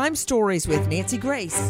Crime Stories with Nancy Grace.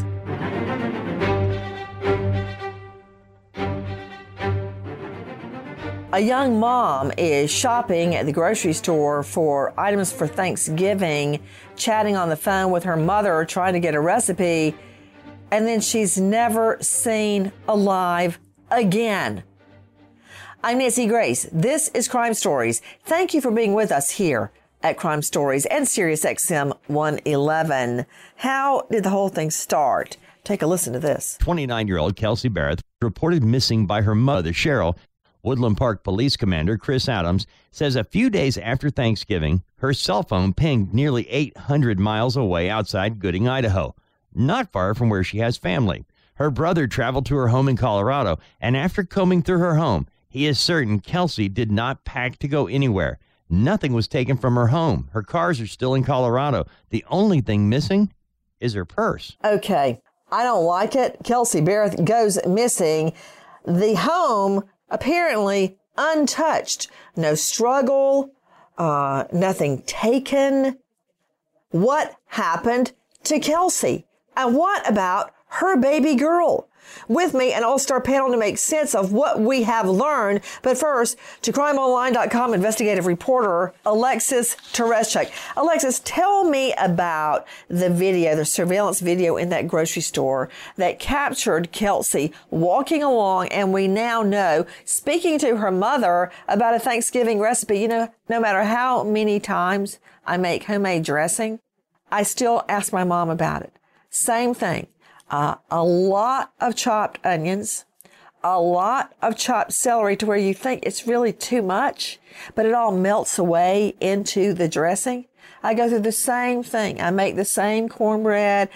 A young mom is shopping at the grocery store for items for Thanksgiving, chatting on the phone with her mother, trying to get a recipe, and then she's never seen alive again. I'm Nancy Grace. This is Crime Stories. Thank you for being with us here at Crime Stories and SiriusXM 111. How did the whole thing start? Take a listen to this. 29-year-old Kelsey Barrett reported missing by her mother, Cheryl. Woodland Park Police Commander Chris Adams says a few days after Thanksgiving, her cell phone pinged nearly 800 miles away outside Gooding, Idaho, not far from where she has family. Her brother traveled to her home in Colorado, and after combing through her home, he is certain Kelsey did not pack to go anywhere. Nothing was taken from her home. Her cars are still in Colorado. The only thing missing is her purse. Okay, I don't like it. Kelsey Barrett goes missing. The home apparently untouched. No struggle, nothing taken. What happened to Kelsey? And what about her baby girl? With me, an all-star panel to make sense of what we have learned. But first, to crimeonline.com investigative reporter Alexis Tereszcuk. Alexis, tell me about the video, the surveillance video in that grocery store that captured Kelsey walking along, and we now know, speaking to her mother about a Thanksgiving recipe. You know, no matter how many times I make homemade dressing, I still ask my mom about it. Same thing. A lot of chopped onions, a lot of chopped celery to where you think it's really too much, but it all melts away into the dressing. I go through the same thing. I make the same cornbread,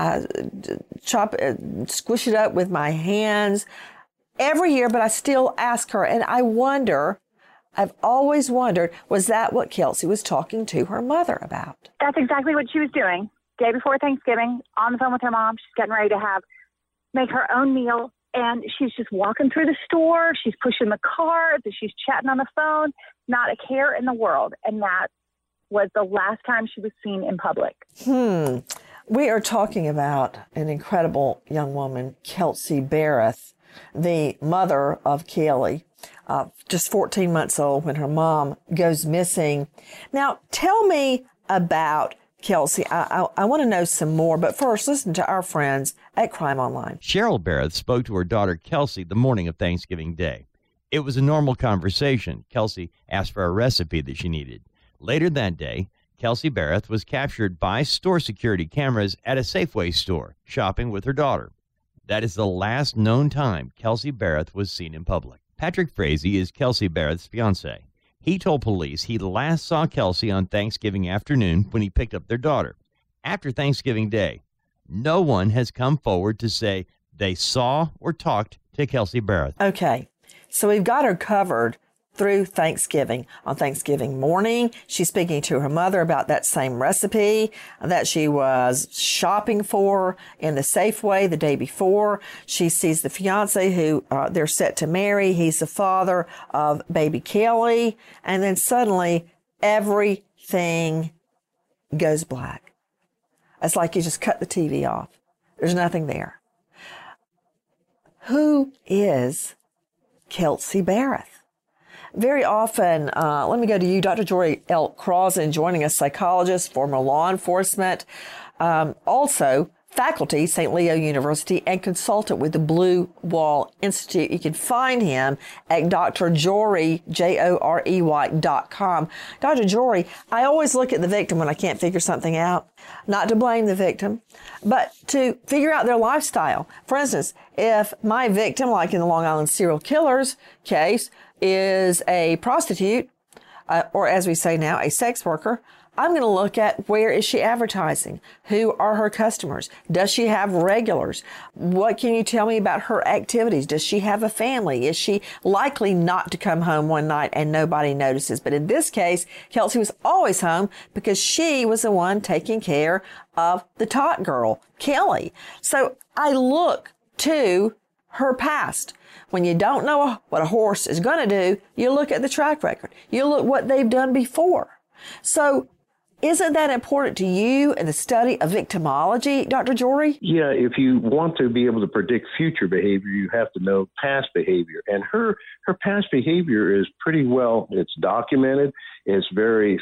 squish it up with my hands every year, but I still ask her. And I wonder, I've always wondered, was that what Kelsey was talking to her mother about? That's exactly what she was doing. Day before Thanksgiving, on the phone with her mom. She's getting ready to make her own meal, and she's just walking through the store. She's pushing the carts, and she's chatting on the phone. Not a care in the world, and that was the last time she was seen in public. We are talking about an incredible young woman, Kelsey Barrett, the mother of Kelly, just 14 months old when her mom goes missing. Now, tell me about Kelsey. I want to know some more, but first, listen to our friends at Crime Online. Cheryl Barrett spoke to her daughter, Kelsey, the morning of Thanksgiving Day. It was a normal conversation. Kelsey asked for a recipe that she needed. Later that day, Kelsey Barrett was captured by store security cameras at a Safeway store, shopping with her daughter. That is the last known time Kelsey Barrett was seen in public. Patrick Frazee is Kelsey Barrett's fiancé. He told police he last saw Kelsey on Thanksgiving afternoon when he picked up their daughter. After Thanksgiving Day, no one has come forward to say they saw or talked to Kelsey Barrett. Okay, so we've got her covered through Thanksgiving. On Thanksgiving morning, she's speaking to her mother about that same recipe that she was shopping for in the Safeway the day before. She sees the fiance who they're set to marry. He's the father of baby Kelly. And then suddenly everything goes black. It's like you just cut the TV off. There's nothing there. Who is Kelsey Barrett? Very often, let me go to you, Dr. Jory L. Crossan, joining us, psychologist, former law enforcement, also faculty, St. Leo University, and consultant with the Blue Wall Institute. You can find him at drjory, JOREY.com. Dr. Jory, I always look at the victim when I can't figure something out, not to blame the victim, but to figure out their lifestyle. For instance, if my victim, like in the Long Island serial killers case, is a prostitute, or as we say now, a sex worker, I'm going to look at where is she advertising? Who are her customers? Does she have regulars? What can you tell me about her activities? Does she have a family? Is she likely not to come home one night and nobody notices? But in this case, Kelsey was always home because she was the one taking care of the tot girl, Kelly. So I look to her past. When you don't know what a horse is going to do, you look at the track record. You look what they've done before. So Isn't that important to you in the study of victimology, Dr. Jory? Yeah, if you want to be able to predict future behavior, you have to know past behavior. And her past behavior is pretty well, it's documented. It's very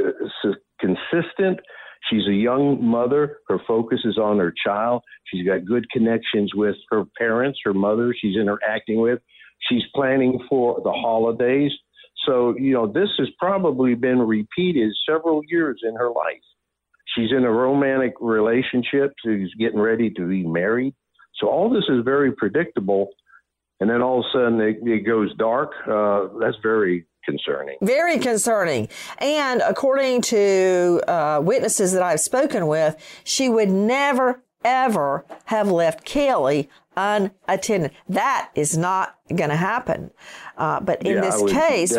consistent. She's a young mother. Her focus is on her child. She's got good connections with her parents, her mother she's interacting with. She's planning for the holidays. So, this has probably been repeated several years in her life. She's in a romantic relationship. She's getting ready to be married. So all this is very predictable. And then all of a sudden it goes dark. That's very concerning. Very concerning. And according to witnesses that I've spoken with, she would never, ever have left Kelly unattended. That is not going to happen. But in this case,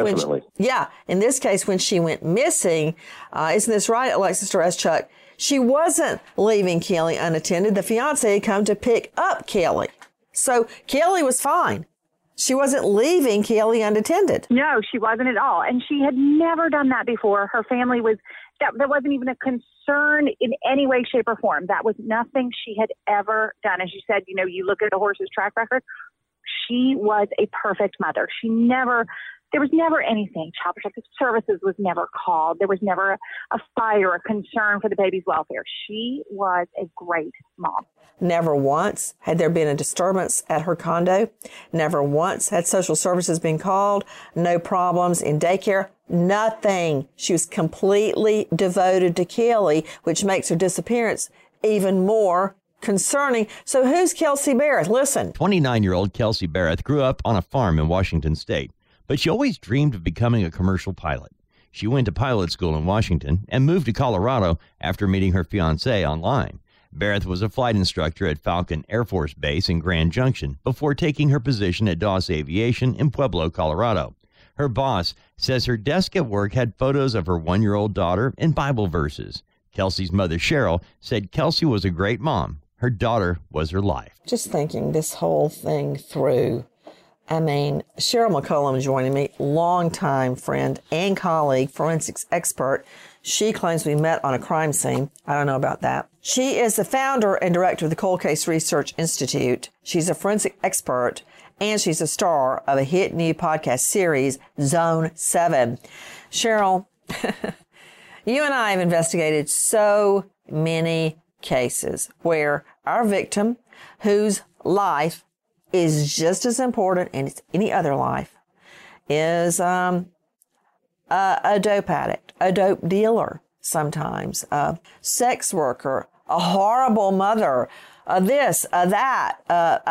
in this case, when she went missing, isn't this right, Alexis Tereszcuk? She wasn't leaving Kelly unattended. The fiance had come to pick up Kelly. So Kelly was fine. She wasn't leaving Kelly unattended. No, she wasn't at all. And she had never done that before. Her family was, that wasn't even a concern in any way, shape, or form. That was nothing she had ever done. As you said, you look at the horse's track record. She was a perfect mother. There was never anything. Child Protective Services was never called. There was never a fight or a concern for the baby's welfare. She was a great mom. Never once had there been a disturbance at her condo. Never once had social services been called. No problems in daycare. Nothing. She was completely devoted to Kelly, which makes her disappearance even more concerning. So who's Kelsey Barrett? Listen. 29-year-old Kelsey Barrett grew up on a farm in Washington State, but she always dreamed of becoming a commercial pilot. She went to pilot school in Washington and moved to Colorado after meeting her fiancé online. Barrett was a flight instructor at Falcon Air Force Base in Grand Junction before taking her position at Doss Aviation in Pueblo, Colorado. Her boss says her desk at work had photos of her 1-year-old daughter and Bible verses. Kelsey's mother, Cheryl, said Kelsey was a great mom. Her daughter was her life. Just thinking this whole thing through, Cheryl McCollum joining me, longtime friend and colleague, forensics expert. She claims we met on a crime scene. I don't know about that. She is the founder and director of the Cold Case Research Institute. She's a forensic expert, and she's a star of a hit new podcast series, Zone 7. Cheryl, you and I have investigated so many cases where our victim, whose life is just as important as any other life, is a dope addict, a dope dealer sometimes, a sex worker, a horrible mother, this, that,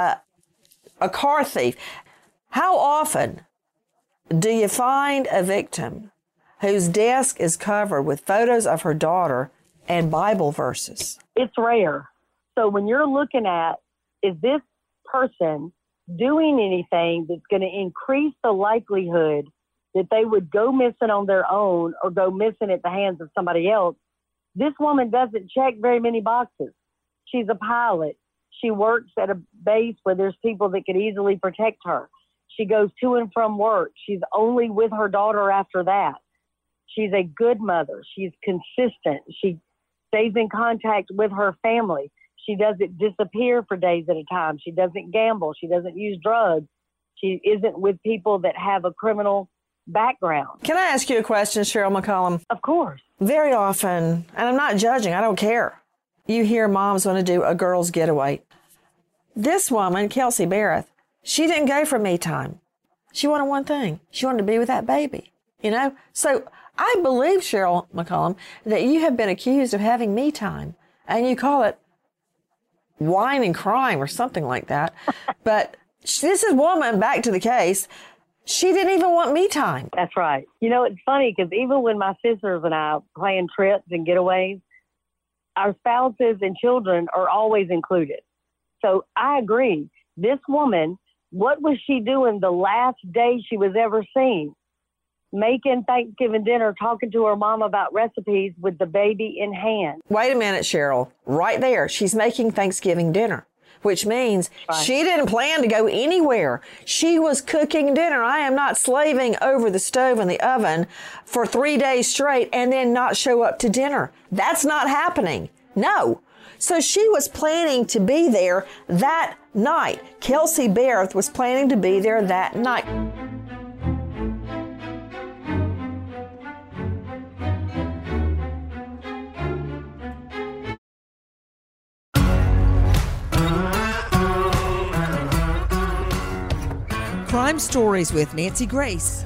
a car thief. How often do you find a victim whose desk is covered with photos of her daughter and Bible verses? It's rare. So when you're looking at, is this person doing anything that's going to increase the likelihood that they would go missing on their own or go missing at the hands of somebody else, this woman doesn't check very many boxes. She's a pilot. She works at a base where there's people that could easily protect her. She goes to and from work. She's only with her daughter after that. She's a good mother. She's consistent. She stays in contact with her family. She doesn't disappear for days at a time. She doesn't gamble. She doesn't use drugs. She isn't with people that have a criminal background. Can I ask you a question, Cheryl McCollum? Of course. Very often, and I'm not judging, I don't care, you hear moms want to do a girl's getaway. This woman, Kelsey Barrett, she didn't go for me time. She wanted one thing. She wanted to be with that baby, So I believe, Cheryl McCollum, that you have been accused of having me time, and you call it wine and crime or something like that. But this is woman, back to the case, she didn't even want me time. That's right. It's funny because even when my sisters and I plan trips and getaways, our spouses and children are always included. So I agree. This woman, what was she doing the last day she was ever seen? Making Thanksgiving dinner, talking to her mom about recipes with the baby in hand. Wait a minute, Cheryl. Right there. She's making Thanksgiving dinner. which means she didn't plan to go anywhere. She was cooking dinner. I am not slaving over the stove and the oven for 3 days straight and then not show up to dinner. That's not happening. No. So she was planning to be there that night. Kelsey Barrett was planning to be there that night. Crime Stories with Nancy Grace.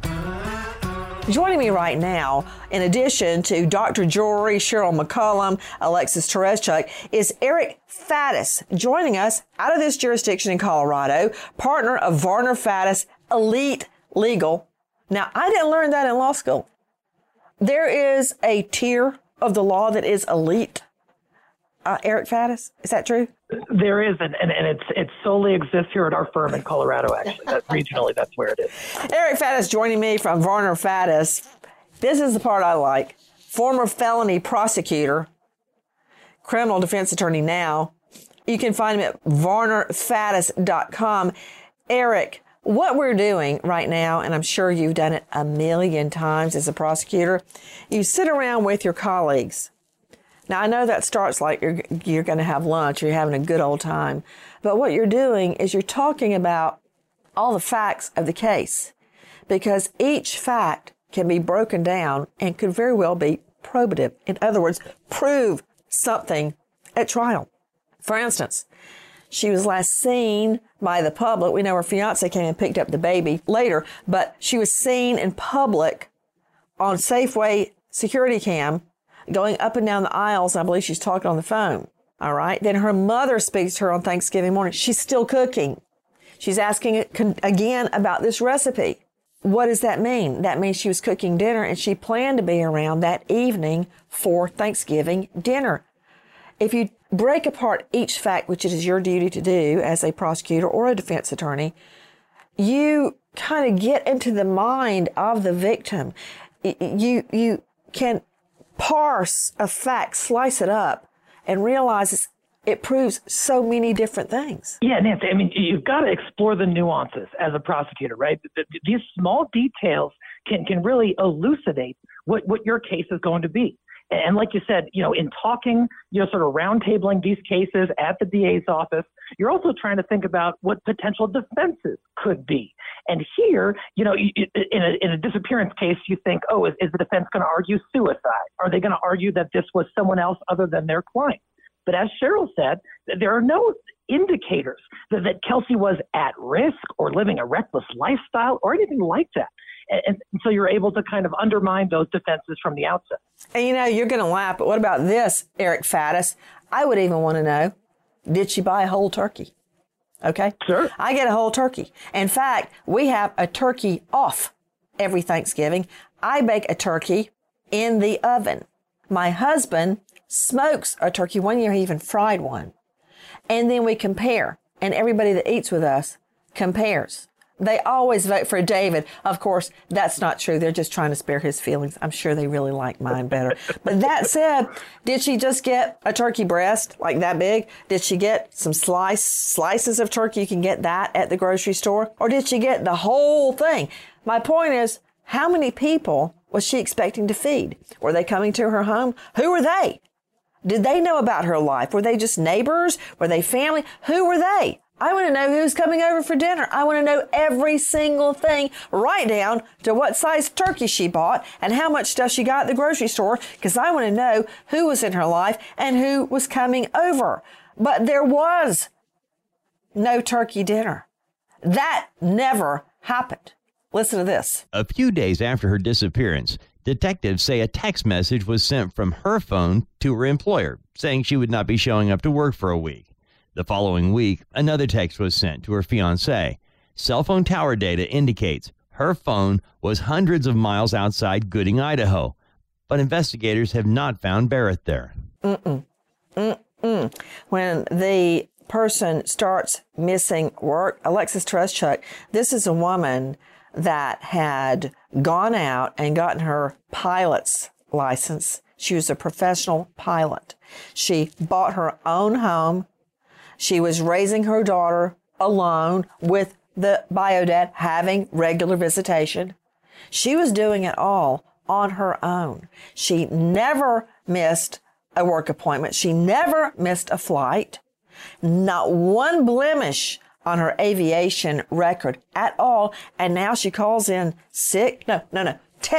Joining me right now, in addition to Dr. Jory, Cheryl McCollum, Alexis Tereszcuk, is Eric Faddis, joining us out of this jurisdiction in Colorado, partner of Varner Faddis Elite Legal. Now, I didn't learn that in law school. There is a tier of the law that is elite. Eric Faddis, is that true? There is, and it solely exists here at our firm in Colorado, actually. Regionally, that's where it is. Eric Faddis joining me from Varner Faddis. This is the part I like. Former felony prosecutor, criminal defense attorney now. You can find him at varnerfaddis.com. Eric, what we're doing right now, and I'm sure you've done it a million times as a prosecutor, you sit around with your colleagues. Now, I know that starts like you're going to have lunch, or you're having a good old time. But what you're doing is you're talking about all the facts of the case, because each fact can be broken down and could very well be probative. In other words, prove something at trial. For instance, she was last seen by the public. We know her fiance came and picked up the baby later, but she was seen in public on Safeway security cam going up and down the aisles. I believe she's talking on the phone. All right. Then her mother speaks to her on Thanksgiving morning. She's still cooking. She's asking again about this recipe. What does that mean? That means she was cooking dinner and she planned to be around that evening for Thanksgiving dinner. If you break apart each fact, which it is your duty to do as a prosecutor or a defense attorney, you kind of get into the mind of the victim. You can parse a fact, slice it up, and realize it proves so many different things. Yeah, Nancy, I mean, you've got to explore the nuances as a prosecutor, right? These small details can really elucidate what your case is going to be. And like you said, in talking, sort of roundtabling these cases at the DA's office, you're also trying to think about what potential defenses could be. And here, in a disappearance case, you think, oh, is the defense going to argue suicide? Are they going to argue that this was someone else other than their client? But as Cheryl said, there are no indicators that Kelsey was at risk or living a reckless lifestyle or anything like that. And so you're able to kind of undermine those defenses from the outset. And you're going to laugh, but what about this, Eric Faddis? I would even want to know, did she buy a whole turkey? Okay? Sure. I get a whole turkey. In fact, we have a turkey off every Thanksgiving. I bake a turkey in the oven. My husband smokes a turkey. One year he even fried one. And then we compare. And everybody that eats with us compares. They always vote for David. Of course, that's not true. They're just trying to spare his feelings. I'm sure they really like mine better. But that said, did she just get a turkey breast like that big? Did she get some slices of turkey? You can get that at the grocery store. Or did she get the whole thing? My point is, how many people was she expecting to feed? Were they coming to her home? Who were they? Did they know about her life? Were they just neighbors? Were they family? Who were they? I want to know who's coming over for dinner. I want to know every single thing, right down to what size turkey she bought and how much stuff she got at the grocery store, because I want to know who was in her life and who was coming over. But there was no turkey dinner. That never happened. Listen to this. A few days after her disappearance, detectives say a text message was sent from her phone to her employer saying she would not be showing up to work for a week. The following week, another text was sent to her fiancé. Cell phone tower data indicates her phone was hundreds of miles outside Gooding, Idaho, but investigators have not found Barrett there. When the person starts missing work, Alexis Tereszcuk, this is a woman that had gone out and gotten her pilot's license. She was a professional pilot. She bought her own home. She was raising her daughter alone with the bio dad, having regular visitation. She was doing it all on her own. She never missed a work appointment. She never missed a flight. Not one blemish on her aviation record at all. And now she calls in sick. No.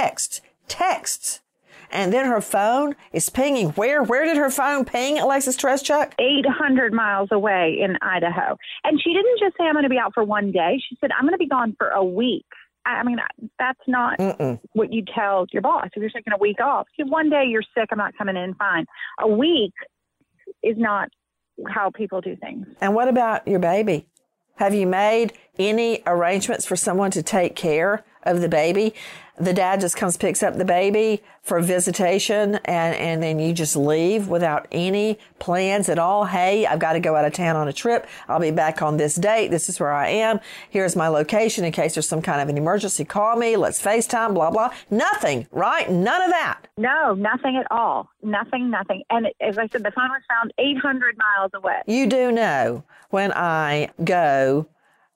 Texts. And then her phone is pinging. Where did her phone ping, Alexis Tereszcuk? 800 miles away in Idaho. And she didn't just say, I'm going to be out for one day. She said, I'm going to be gone for a week. I mean, that's not what you tell your boss. If you're taking a week off, one day you're sick, I'm not coming in, fine. A week is not how people do things. And what about your baby? Have you made any arrangements for someone to take care of the baby? The dad just comes, picks up the baby for visitation, and then you just leave without any plans at all. Hey, I've got to go out of town on a trip. I'll be back on this date. This is where I am. Here's my location in case there's some kind of an emergency. Call me. Let's FaceTime, blah, blah. Nothing, right? None of that. No, nothing at all. Nothing. And as I said, the phone was found 800 miles away. You do know when I go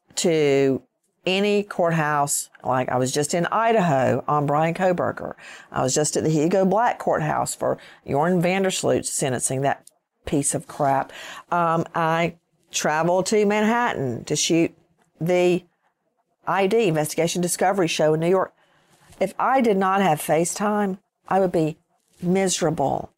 to any courthouse, like I was just in Idaho on Brian Kohberger. I was just at the Hugo Black courthouse for Jorn Vandersloot's sentencing, that piece of crap. I traveled to Manhattan to shoot the ID, Investigation Discovery show in New York. If I did not have FaceTime, I would be miserable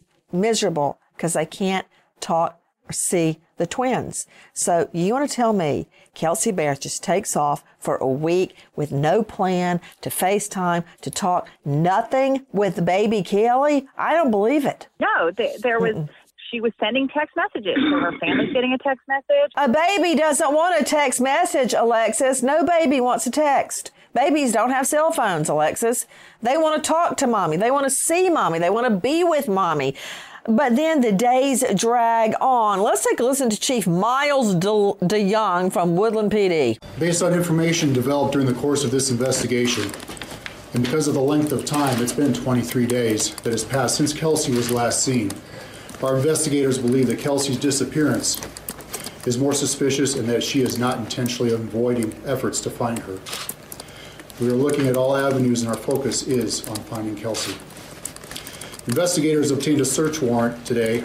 because I can't talk or see the twins. So you want to tell me Kelsey Berreth just takes off for a week with no plan to FaceTime, to talk, nothing with baby Kelly? I don't believe it. No, there was, she was sending text messages. So her family's getting a text message. A baby doesn't want a text message, Alexis. No baby wants a text. Babies don't have cell phones, Alexis. They want to talk to mommy. They want to see mommy. They want to be with mommy. But then the days drag on. Let's take a listen to Chief Miles DeYoung from Woodland PD. Based on information developed during the course of this investigation, and because of the length of time, it's been 23 days that has passed since Kelsey was last seen, our investigators believe that Kelsey's disappearance is more suspicious and that she is not intentionally avoiding efforts to find her. We are looking at all avenues and our focus is on finding Kelsey. Investigators obtained a search warrant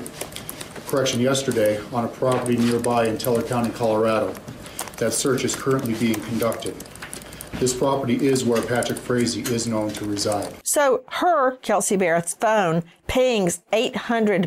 yesterday, on a property nearby in Teller County, Colorado. That search is currently being conducted. This property is where Patrick Frazee is known to reside. So her, Kelsey Berreth's phone, pings 800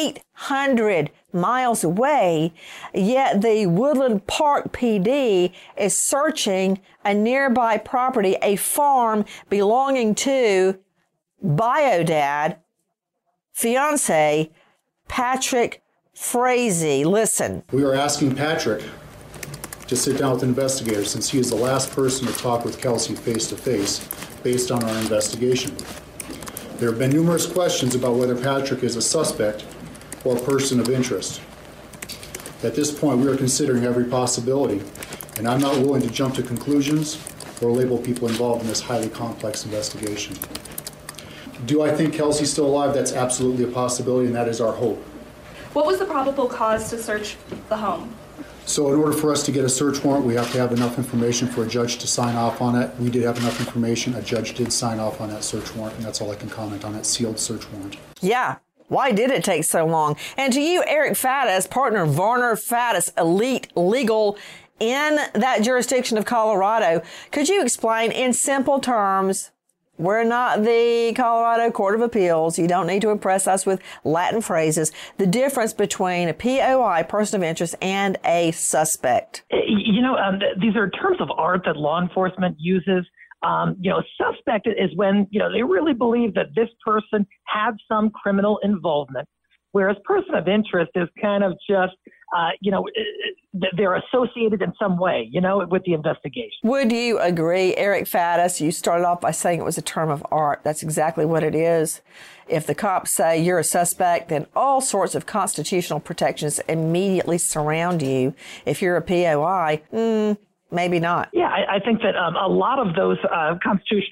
miles away, yet the Woodland Park PD is searching a nearby property, a farm belonging to bio dad, fiance, Patrick Frazee. Listen. We are asking Patrick to sit down with investigators since he is the last person to talk with Kelsey face-to-face based on our investigation. There have been numerous questions about whether Patrick is a suspect or a person of interest. At this point, we are considering every possibility, and I'm not willing to jump to conclusions or label people involved in this highly complex investigation. Do I think Kelsey's still alive? That's absolutely a possibility, and that is our hope. What was the probable cause to search the home? So in order for us to get a search warrant, we have to have enough information for a judge to sign off on it. We did have enough information. A judge did sign off on that search warrant, and that's all I can comment on that sealed search warrant. Yeah. Why did it take so long? And to you, Eric Faddis, partner Varner Faddis, Elite Legal in that jurisdiction of Colorado, could you explain in simple terms? We're not the Colorado Court of Appeals. You don't need to impress us with Latin phrases. The difference between a POI, person of interest, and a suspect. These are terms of art that law enforcement uses. Suspect is when, they really believe that this person had some criminal involvement. Whereas person of interest is kind of just, they're associated in some way, with the investigation. Would you agree, Eric Faddis? You started off by saying it was a term of art. That's exactly what it is. If the cops say you're a suspect, then all sorts of constitutional protections immediately surround you. If you're a POI, maybe not. Yeah, I think that a lot of those constitutional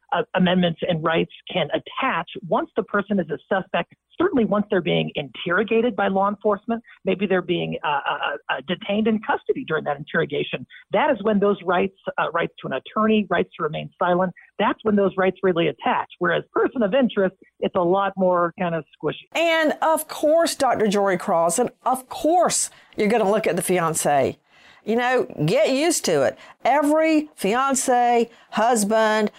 amendments and rights can attach once the person is a suspect, certainly once they're being interrogated by law enforcement, maybe they're being detained in custody during that interrogation. That is when those rights to an attorney, rights to remain silent, that's when those rights really attach. Whereas person of interest, it's a lot more kind of squishy. And of course, Dr. Jory Crossan, of course, you're going to look at the fiance. You know, get used to it. Every fiance, husband,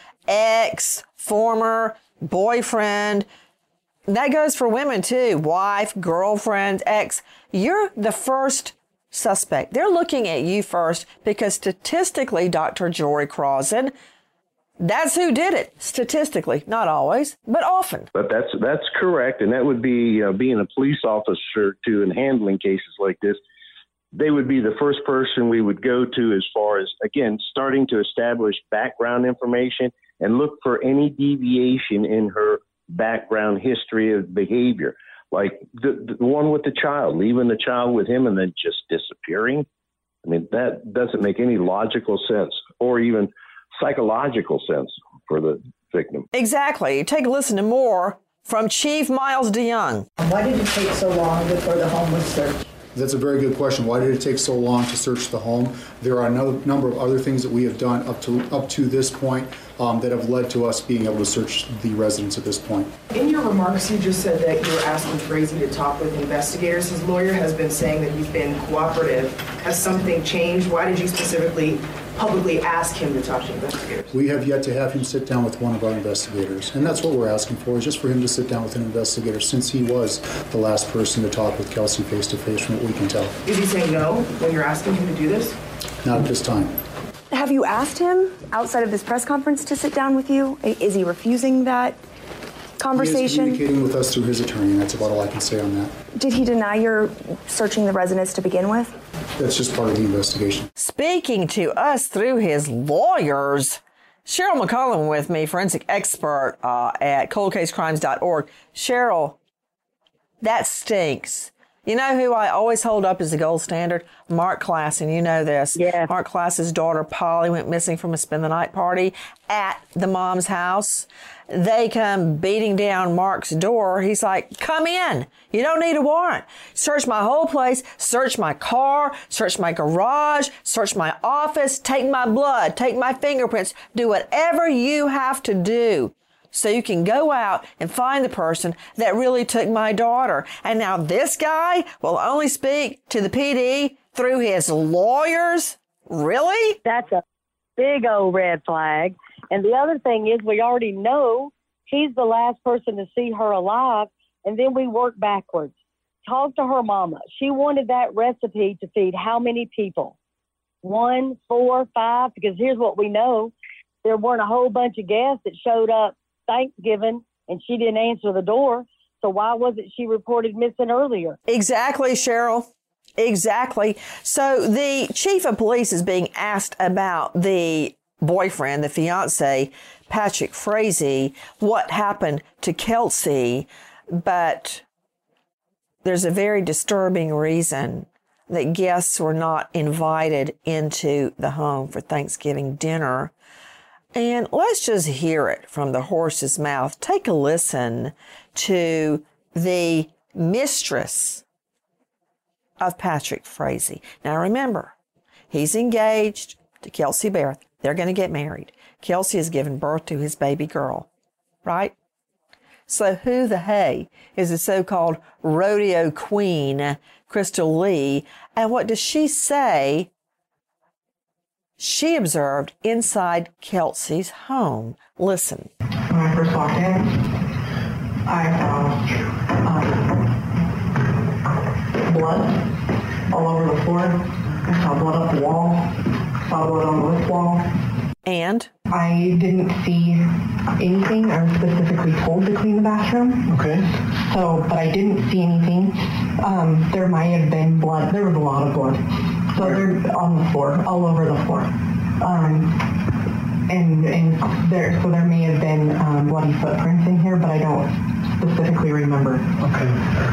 ex, former, boyfriend, that goes for women too. Wife, girlfriend, ex. You're the first suspect. They're looking at you first because statistically, Dr. Jory Crossan, that's who did it. Statistically, not always, but often. But that's correct, and that would be being a police officer too, and handling cases like this. They would be the first person we would go to as far as, again, starting to establish background information and look for any deviation in her background history of behavior. Like the one with the child, leaving the child with him and then just disappearing. I mean, that doesn't make any logical sense or even psychological sense for the victim. Exactly. Take a listen to more from Chief Miles DeYoung. Why did it take so long before the home was searched? That's a very good question. Why did it take so long to search the home? There are a number of other things that we have done up to this point that have led to us being able to search the residence at this point. In your remarks, you just said that you were asking Frazee to talk with investigators. His lawyer has been saying that you've been cooperative. Has something changed? Why did you specifically publicly ask him to talk to investigators? We have yet to have him sit down with one of our investigators, and that's what we're asking for, is just for him to sit down with an investigator, since he was the last person to talk with Kelsey face-to-face, from what we can tell. Is he saying no when you're asking him to do this? Not at this time. Have you asked him outside of this press conference to sit down with you? Is he refusing that conversation? He is communicating with us through his attorney, and that's about all I can say on that. Did he deny your searching the residence to begin with? That's just part of the investigation. Speaking to us through his lawyers, Cheryl McCollum with me, forensic expert at coldcasecrimes.org. Cheryl, that stinks. You know who I always hold up as the gold standard? Mark Klassen. You know this. Yeah. Mark Klassen's daughter, Polly, went missing from a spend-the-night party at the mom's house. They come beating down Mark's door. He's like, come in. You don't need a warrant. Search my whole place. Search my car. Search my garage. Search my office. Take my blood. Take my fingerprints. Do whatever you have to do so you can go out and find the person that really took my daughter. And now this guy will only speak to the PD through his lawyers? Really? That's a big old red flag. And the other thing is, we already know he's the last person to see her alive, and then we work backwards. Talk to her mama. She wanted that recipe to feed how many people? 1, 4, 5? Because here's what we know. There weren't a whole bunch of guests that showed up Thanksgiving, and she didn't answer the door. So why wasn't she reported missing earlier? Exactly, Cheryl. Exactly. So the chief of police is being asked about the boyfriend, the fiance, Patrick Frazee, what happened to Kelsey. But there's a very disturbing reason that guests were not invited into the home for Thanksgiving dinner. And let's just hear it from the horse's mouth. Take a listen to the mistress of Patrick Frazee. Now remember, he's engaged to Kelsey Barrett. They're going to get married. Kelsey has given birth to his baby girl, right? So who the hey is the so-called rodeo queen, Crystal Lee? And what does she say she observed inside Kelsey's home? Listen. When I first walked in, I saw blood all over the floor. I saw blood up the wall. Saw blood on this wall. And? I didn't see anything. I was specifically told to clean the bathroom. Okay. So, but I didn't see anything. There might have been blood. There was a lot of blood. So they're on the floor, all over the floor. And there may have been bloody footprints in here, but I don't specifically remember. Okay.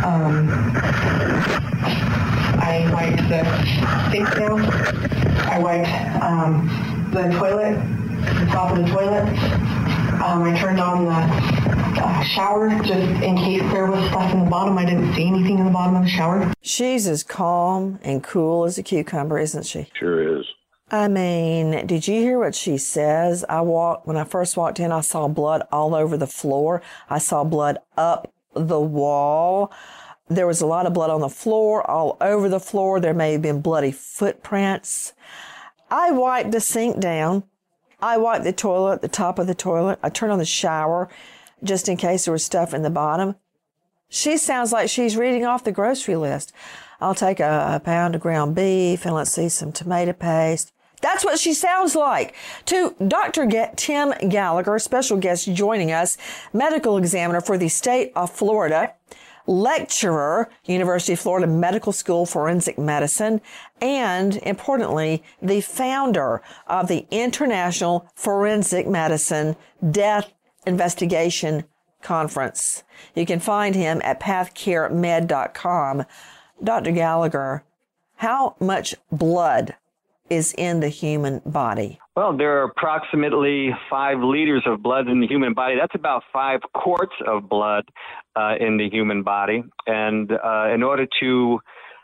I wiped the sink down. I wiped the toilet, the top of the toilet. I turned on the shower just in case there was stuff in the bottom. I didn't see anything in the bottom of the shower. She's as calm and cool as a cucumber, isn't she? Sure is. I mean, did you hear what she says? When I first walked in, I saw blood all over the floor. I saw blood up the wall. There was a lot of blood on the floor, all over the floor. There may have been bloody footprints. I wiped the sink down. I wiped the toilet, the top of the toilet. I turned on the shower just in case there was stuff in the bottom. She sounds like she's reading off the grocery list. I'll take a pound of ground beef and let's see, some tomato paste. That's what she sounds like. To Dr. Tim Gallagher, special guest joining us, medical examiner for the state of Florida, lecturer, University of Florida Medical School Forensic Medicine, and importantly, the founder of the International Forensic Medicine Death Investigation Conference. You can find him at pathcaremed.com. Dr. Gallagher, how much blood is in the human body? Well, there are approximately 5 liters of blood in the human body. That's about 5 quarts of blood in the human body. And in order to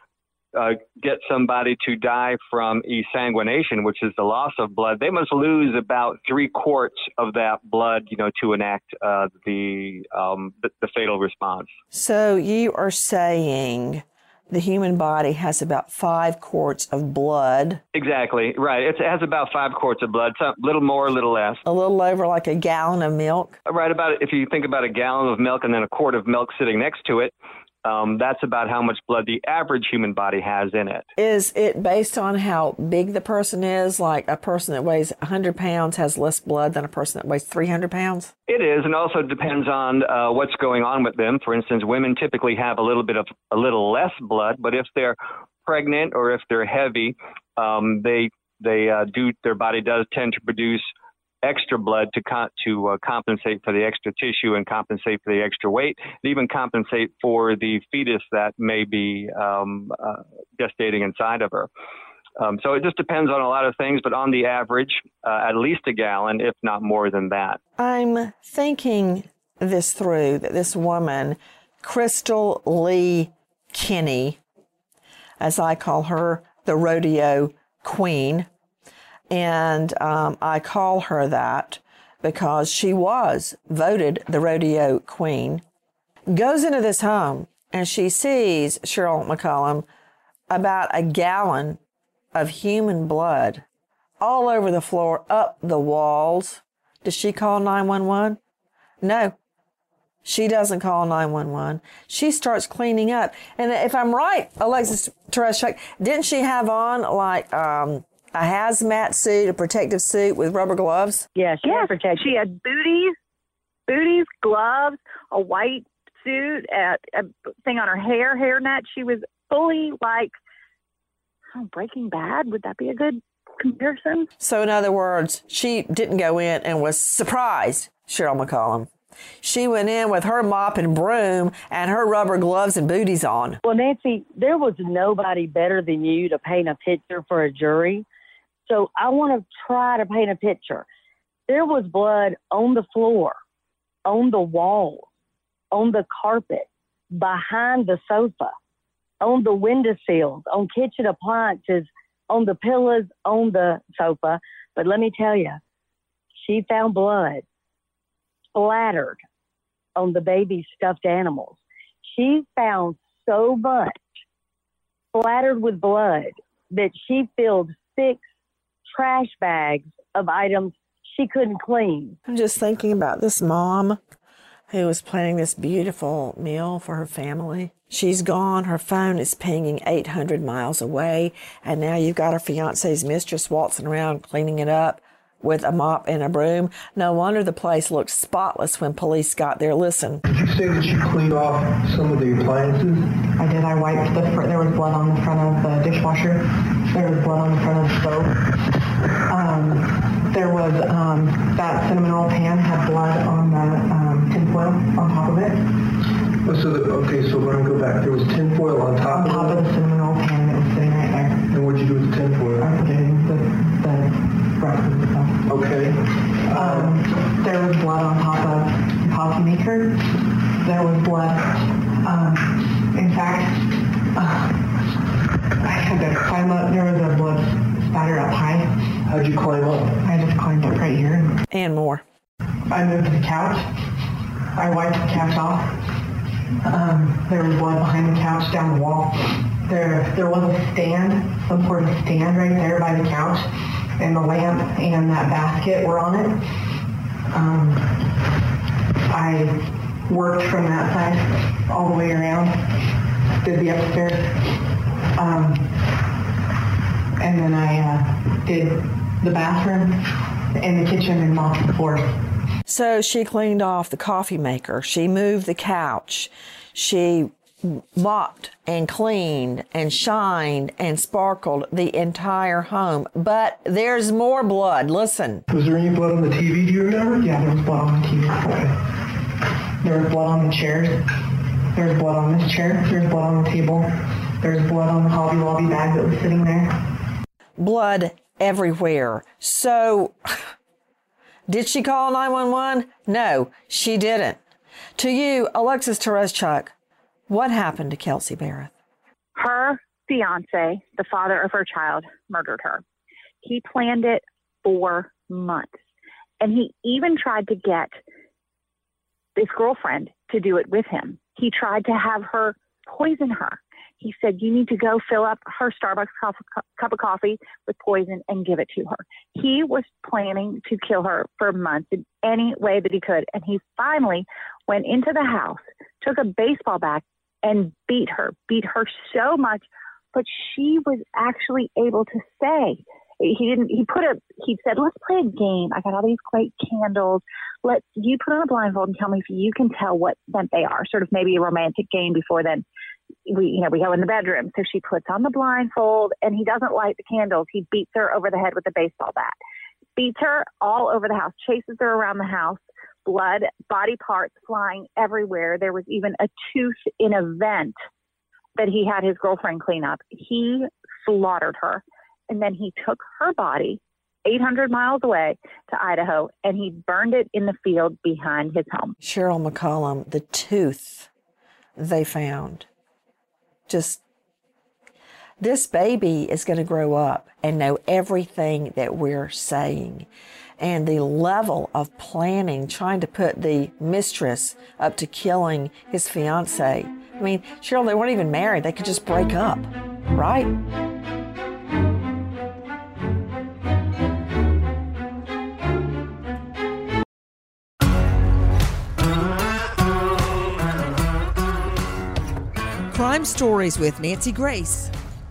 get somebody to die from exsanguination, which is the loss of blood, they must lose about 3 quarts of that blood, to enact the fatal response. So you are saying the human body has about 5 quarts of blood. Exactly, right. It has about 5 quarts of blood, a little more, a little less. A little over like a gallon of milk? Right, if you think about a gallon of milk and then a quart of milk sitting next to it, that's about how much blood the average human body has in it. Is it based on how big the person is? Like a person that weighs 100 pounds has less blood than a person that weighs 300 pounds? It is, and also depends on what's going on with them. For instance, women typically have a little less blood, but if they're pregnant or if they're heavy, their body does tend to produce extra blood to compensate for the extra tissue and compensate for the extra weight, and even compensate for the fetus that may be gestating inside of her. So it just depends on a lot of things, but on the average, at least a gallon, if not more than that. I'm thinking this through, that this woman, Crystal Lee Kinney, as I call her, the rodeo queen, and I call her that because she was voted the rodeo queen, goes into this home and she sees, Cheryl McCollum, about a gallon of human blood all over the floor, up the walls. Does she call 911? No, she doesn't call 911. She starts cleaning up. And if I'm right, Alexis Tereshchuk, didn't she have on like a hazmat suit, a protective suit with rubber gloves? Yeah, she had protection. She had booties, gloves, a white suit, a thing on her hairnet. She was fully like Breaking Bad. Would that be a good comparison? So in other words, she didn't go in and was surprised, Cheryl McCollum. She went in with her mop and broom and her rubber gloves and booties on. Well, Nancy, there was nobody better than you to paint a picture for a jury. So I want to try to paint a picture. There was blood on the floor, on the wall, on the carpet, behind the sofa, on the windowsills, on kitchen appliances, on the pillows, on the sofa. But let me tell you, she found blood splattered on the baby's stuffed animals. She found so much splattered with blood that she filled 6 trash bags of items she couldn't clean. I'm just thinking about this mom who was planning this beautiful meal for her family. She's gone. Her phone is pinging 800 miles away. And now you've got her fiance's mistress waltzing around cleaning it up with a mop and a broom. No wonder the place looked spotless when police got there. Listen. Did you say that you cleaned off some of the appliances? I did. I wiped there was blood on the front of the dishwasher. There was blood on the front of the stove. There was that cinnamon roll pan had blood on the tinfoil on top of it. So we're going to go back. There was tinfoil on top of the cinnamon roll pan that was sitting right there. And what did you do with the tinfoil? I put it in the breakfast stuff. Okay. There was blood on top of the coffee maker. There was blood. In fact, I had to climb up. There was a blood spatter up high. How'd you climb up? I just climbed up right here. And more. I moved to the couch. I wiped the couch off. There was blood behind the couch down the wall. There was a stand, some sort of stand right there by the couch, and the lamp and that basket were on it. I worked from that side all the way around, did the upstairs, and then I did the bathroom and the kitchen and mopped the floors. So she cleaned off the coffee maker. She moved the couch. She mopped and cleaned and shined and sparkled the entire home. But there's more blood. Listen. Was there any blood on the TV, do you remember? Yeah, there was blood on the TV. Okay. There was blood on the chairs. There's blood on this chair. There's blood on the table. There's blood on the Hobby Lobby bag that was sitting there. Blood everywhere. So, did she call 911? No, she didn't. To you, Alexis Tereszcuk, what happened to Kelsey Bereth? Her fiance, the father of her child, murdered her. He planned it for months. And he even tried to get his girlfriend to do it with him. He tried to have her poison her. He said, you need to go fill up her Starbucks cup of coffee with poison and give it to her. He was planning to kill her for months in any way that he could. And he finally went into the house, took a baseball bat and beat her so much. But she was actually able to say, he said, let's play a game. I got all these great candles. You put on a blindfold and tell me if you can tell what scent they are. Sort of maybe a romantic game before then. We go in the bedroom. So she puts on the blindfold and he doesn't light the candles. He beats her over the head with a baseball bat, beats her all over the house, chases her around the house, blood, body parts flying everywhere. There was even a tooth in a vent that he had his girlfriend clean up. He slaughtered her. And then he took her body 800 miles away to Idaho and he burned it in the field behind his home. Cheryl McCollum, the tooth they found. This baby is going to grow up and know everything that we're saying. And the level of planning, trying to put the mistress up to killing his fiance. I mean, Cheryl, they weren't even married. They could just break up, right? Crime Stories with Nancy Grace.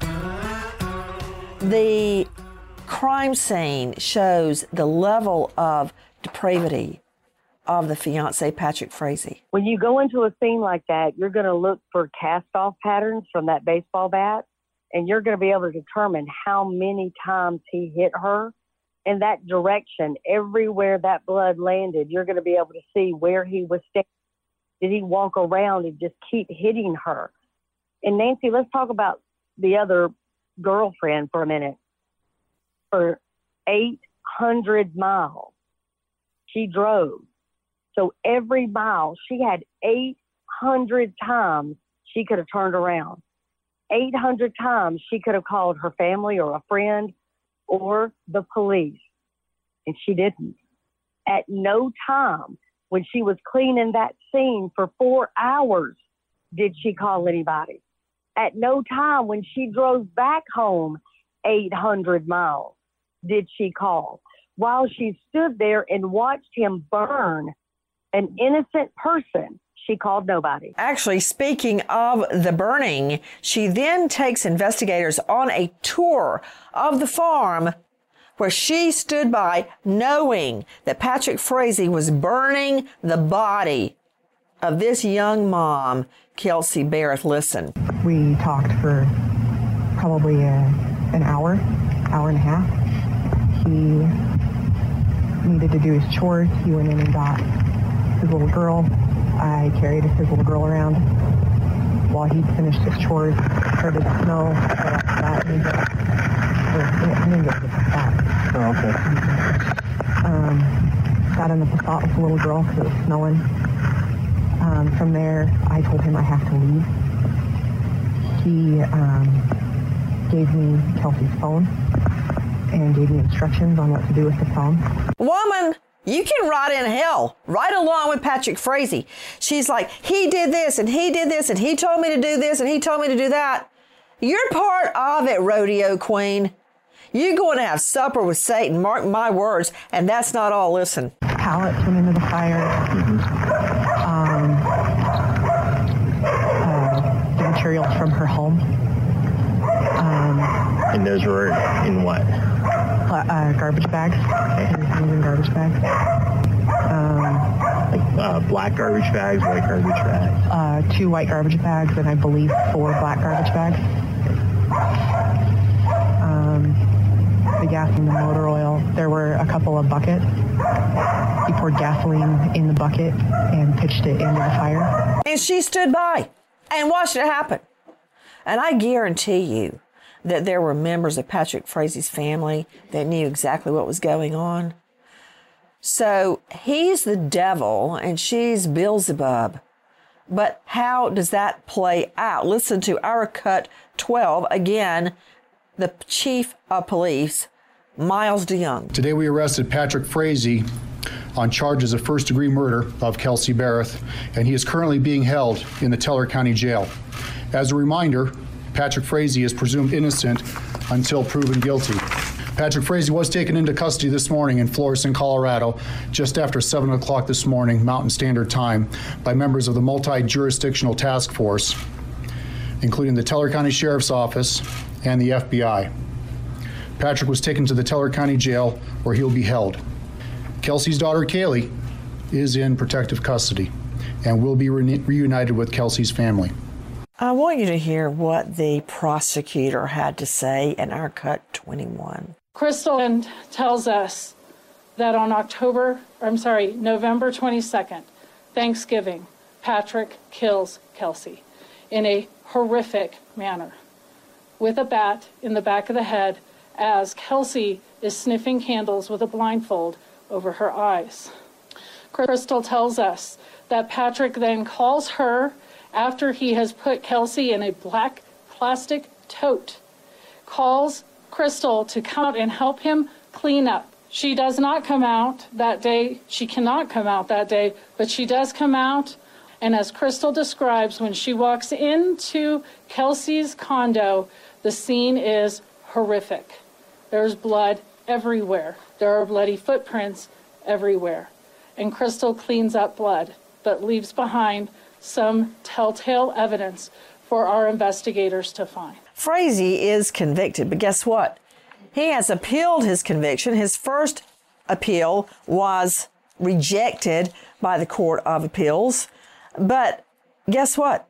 The crime scene shows the level of depravity of the fiance, Patrick Frazee. When you go into a scene like that, you're going to look for cast-off patterns from that baseball bat, and you're going to be able to determine how many times he hit her in that direction. Everywhere that blood landed, you're going to be able to see where he was standing. Did he walk around and just keep hitting her? And Nancy, let's talk about the other girlfriend for a minute. For 800 miles, she drove. So every mile, she had 800 times she could have turned around. 800 times she could have called her family or a friend or the police. And she didn't. At no time when she was cleaning that scene for 4 hours did she call anybody. At no time when she drove back home 800 miles did she call. While she stood there and watched him burn an innocent person, she called nobody. Actually, speaking of the burning, she then takes investigators on a tour of the farm where she stood by knowing that Patrick Frazee was burning the body of this young mom, Kelsey Bereth. Listen. We talked for probably an hour and a half. He needed to do his chores. He went in and got his little girl. I carried his little girl around while he finished his chores. Started to smell like that. I didn't get that. Oh, okay. sat in the passat with the little girl because it was snowing. From there, I told him I have to leave. He gave me Kelsey's phone and gave me instructions on what to do with the phone. Woman, you can rot in hell right along with Patrick Frazee. She's like, he did this and he did this and he told me to do this and he told me to do that. You're part of it, rodeo queen. You're going to have supper with Satan, mark my words, and that's not all. Listen. Pallets went into the fire. The materials from her home. And those were in what? Garbage bags. Everything was in garbage bags. Black garbage bags, white garbage bags? 2 white garbage bags and I believe 4 black garbage bags. The gas and the motor oil. There were a couple of buckets. He poured gasoline in the bucket and pitched it into the fire. And she stood by and watched it happen. And I guarantee you that there were members of Patrick Frazee's family that knew exactly what was going on. So he's the devil and she's Beelzebub. But how does that play out? Listen to our cut 12. Again, the chief of police, Miles DeYoung. Today we arrested Patrick Frazee on charges of first-degree murder of Kelsey Barrett, and he is currently being held in the Teller County Jail. As a reminder, Patrick Frazee is presumed innocent until proven guilty. Patrick Frazee was taken into custody this morning in Florissant, Colorado, just after 7 o'clock this morning, Mountain Standard Time, by members of the Multi-Jurisdictional Task Force, including the Teller County Sheriff's Office and the FBI. Patrick was taken to the Teller County Jail, where he'll be held. Kelsey's daughter, Kaylee, is in protective custody and will be reunited with Kelsey's family. I want you to hear what the prosecutor had to say in our cut 21. Crystal tells us that on November 22nd, Thanksgiving, Patrick kills Kelsey in a horrific manner with a bat in the back of the head as Kelsey is sniffing candles with a blindfold over her eyes. Crystal tells us that Patrick then calls her after he has put Kelsey in a black plastic tote, calls Crystal to come out and help him clean up. She does not come out that day. She cannot come out that day, but she does come out. And as Crystal describes, when she walks into Kelsey's condo, the scene is horrific. There's blood everywhere. There are bloody footprints everywhere. And Crystal cleans up blood, but leaves behind some telltale evidence for our investigators to find. Frazee is convicted, but guess what? He has appealed his conviction. His first appeal was rejected by the Court of Appeals. But guess what?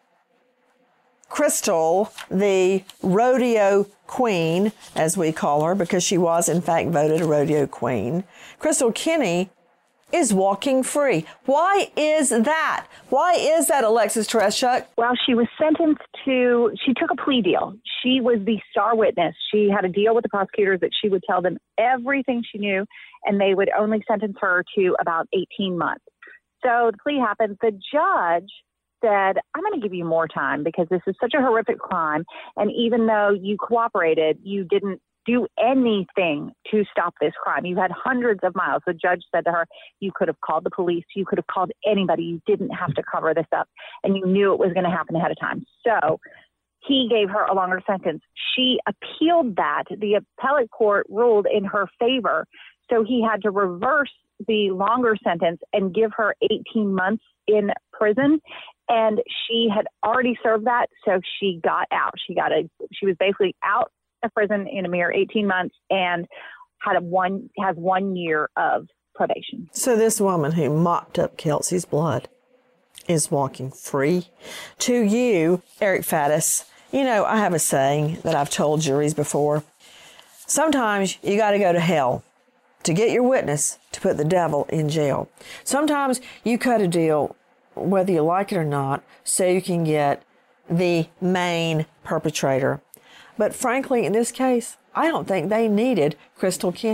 Crystal, the rodeo queen, as we call her, because she was in fact voted a rodeo queen, Crystal Kinney is walking free. Why is that? Why is that, Alexis Tereshchuk? Well, she was sentenced she took a plea deal. She was the star witness. She had a deal with the prosecutors that she would tell them everything she knew, and they would only sentence her to about 18 months. So the plea happened. The judge said, I'm going to give you more time because this is such a horrific crime. And even though you cooperated, you didn't do anything to stop this crime. You had hundreds of miles. The judge said to her, you could have called the police. You could have called anybody. You didn't have to cover this up. And you knew it was going to happen ahead of time. So he gave her a longer sentence. She appealed that. The appellate court ruled in her favor. So he had to reverse the longer sentence and give her 18 months in prison. And she had already served that, so she got out. She was basically out of prison in a mere 18 months and has 1 year of probation. So this woman who mopped up Kelsey's blood is walking free. To you, Eric Faddis, you know, I have a saying that I've told juries before. Sometimes you got to go to hell to get your witness to put the devil in jail. Sometimes you cut a deal, whether you like it or not, so you can get the main perpetrator. But frankly, in this case, I don't think they needed Crystal Kinney.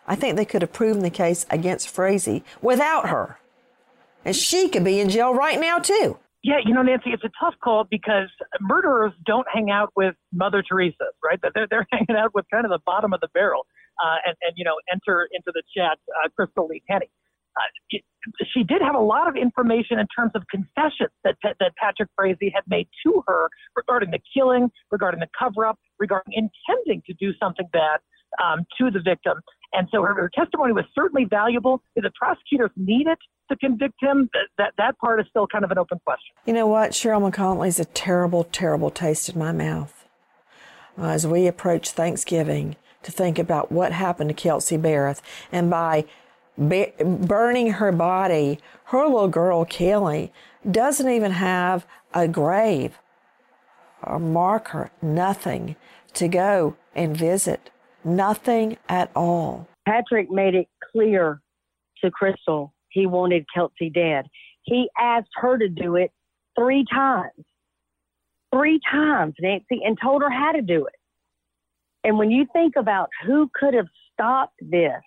I think they could have proven the case against Frazee without her. And she could be in jail right now, too. Yeah, Nancy, it's a tough call because murderers don't hang out with Mother Teresa's, right? They're hanging out with kind of the bottom of the barrel. And enter into the chat, Crystal Lee Kenny. She did have a lot of information in terms of confessions that Patrick Frazee had made to her regarding the killing, regarding the cover-up, regarding intending to do something bad to the victim. And so her testimony was certainly valuable. If the prosecutors need it to convict him, that part is still kind of an open question. You know what? Cheryl McConley's a terrible, terrible taste in my mouth. As we approach Thanksgiving, to think about what happened to Kelsey Barrett, and by burning her body, her little girl, Kelly, doesn't even have a grave or marker, nothing to go and visit, nothing at all. Patrick made it clear to Crystal he wanted Kelsey dead. He asked her to do it 3 times. 3 times, Nancy, and told her how to do it. And when you think about who could have stopped this,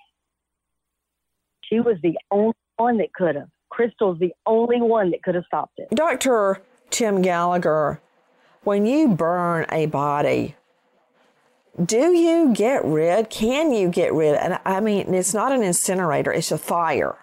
she was the only one that could have. Crystal's the only one that could have stopped it. Dr. Tim Gallagher, when you burn a body, can you get rid? And I mean, it's not an incinerator, it's a fire.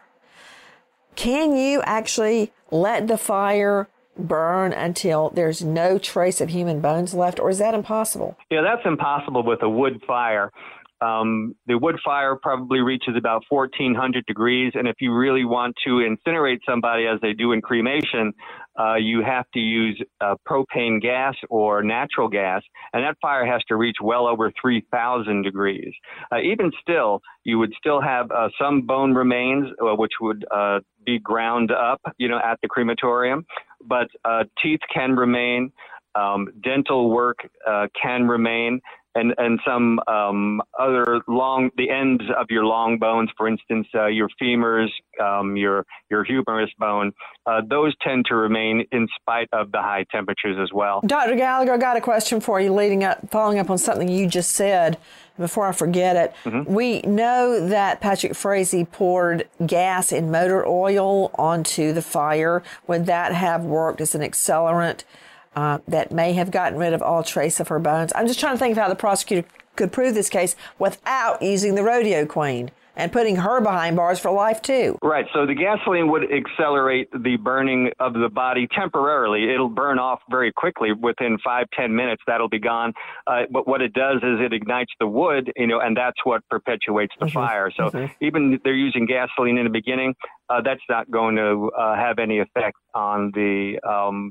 Can you actually let the fire burn until there's no trace of human bones left, or is that impossible? Yeah, that's impossible with a wood fire. The wood fire probably reaches about 1,400 degrees, and if you really want to incinerate somebody as they do in cremation, you have to use propane gas or natural gas, and that fire has to reach well over 3,000 degrees. Even still, you would still have some bone remains, which would be ground up, at the crematorium, but teeth can remain, dental work can remain. And some other the ends of your long bones, for instance, your femurs, your humerus bone, those tend to remain in spite of the high temperatures as well. Dr. Gallagher, I got a question for you following up on something you just said. Before I forget it, we know that Patrick Frazee poured gas and motor oil onto the fire. Would that have worked as an accelerant that may have gotten rid of all trace of her bones? I'm just trying to think of how the prosecutor could prove this case without using the rodeo queen and putting her behind bars for life, too. Right. So the gasoline would accelerate the burning of the body temporarily. It'll burn off very quickly. Within 5-10 minutes, that'll be gone. But what it does is it ignites the wood, and that's what perpetuates the fire. So even if they're using gasoline in the beginning, that's not going to have any effect on the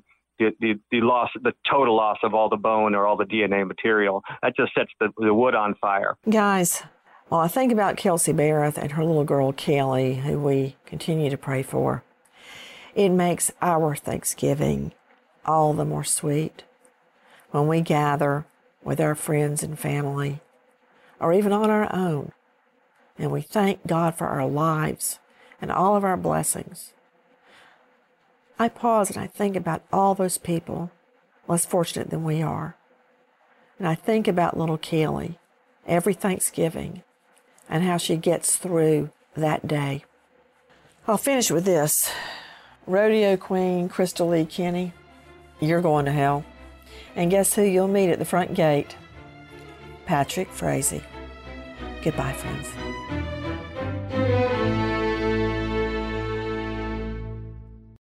loss, the total loss of all the bone or all the DNA material. That just sets the wood on fire. Guys, well, I think about Kelsey Barrett and her little girl, Kelly, who we continue to pray for. It makes our Thanksgiving all the more sweet when we gather with our friends and family, or even on our own, and we thank God for our lives and all of our blessings. I pause and I think about all those people less fortunate than we are. And I think about little Kelly every Thanksgiving and how she gets through that day. I'll finish with this. Rodeo Queen Crystal Lee Kenny, you're going to hell. And guess who you'll meet at the front gate? Patrick Frazee. Goodbye, friends.